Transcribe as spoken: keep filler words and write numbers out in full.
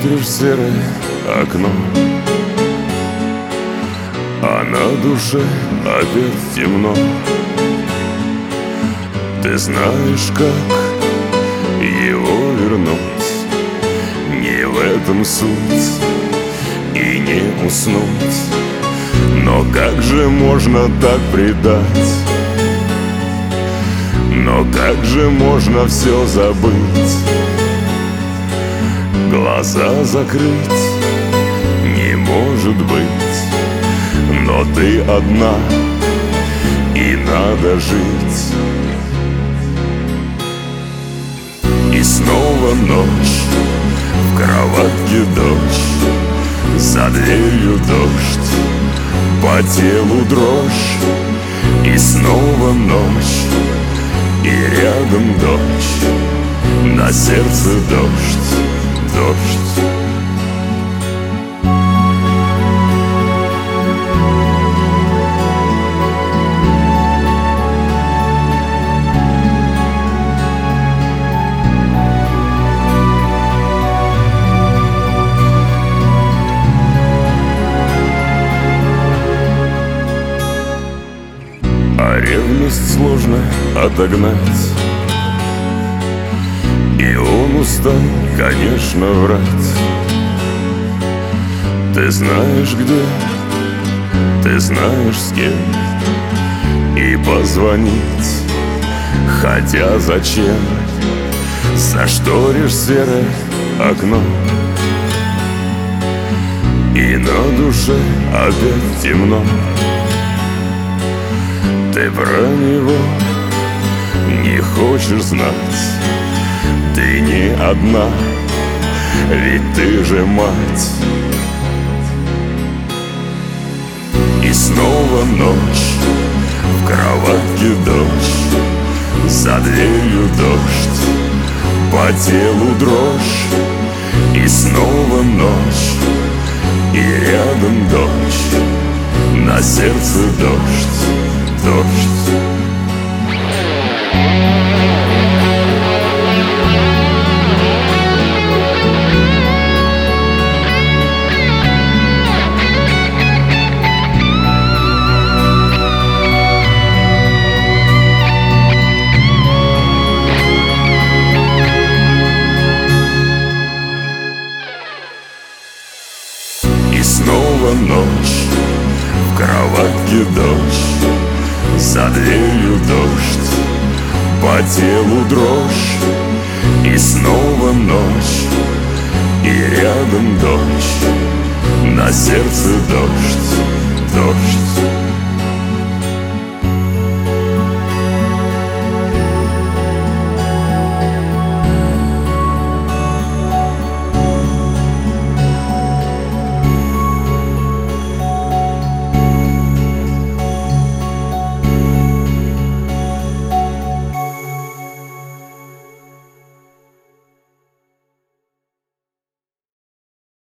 смотришь в серое окно, а на душе опять темно. Ты знаешь, как его вернуть, не в этом суть и не уснуть. Но как же можно так предать? Но как же можно все забыть? Глаза закрыть не может быть, но ты одна, и надо жить. И снова ночь, в кроватке дождь, за дверью дождь, по телу дрожь. И снова ночь, и рядом дождь, на сердце дождь, дождь. А ревность сложно отогнать, и он устал, конечно, врать. Ты знаешь где, ты знаешь с кем, и позвонить, хотя зачем? Зашторишь серое окно, и на душе опять темно. Ты про него не хочешь знать, ты не одна, ведь ты же мать. И снова ночь, в кроватке дождь, за дверью дождь, по телу дрожь. И снова ночь, и рядом дождь, на сердце дождь, дождь. И снова ночь, в кроватке дождь, за дверью дождь, по телу дрожь. И снова ночь, и рядом дождь, на сердце дождь, дождь.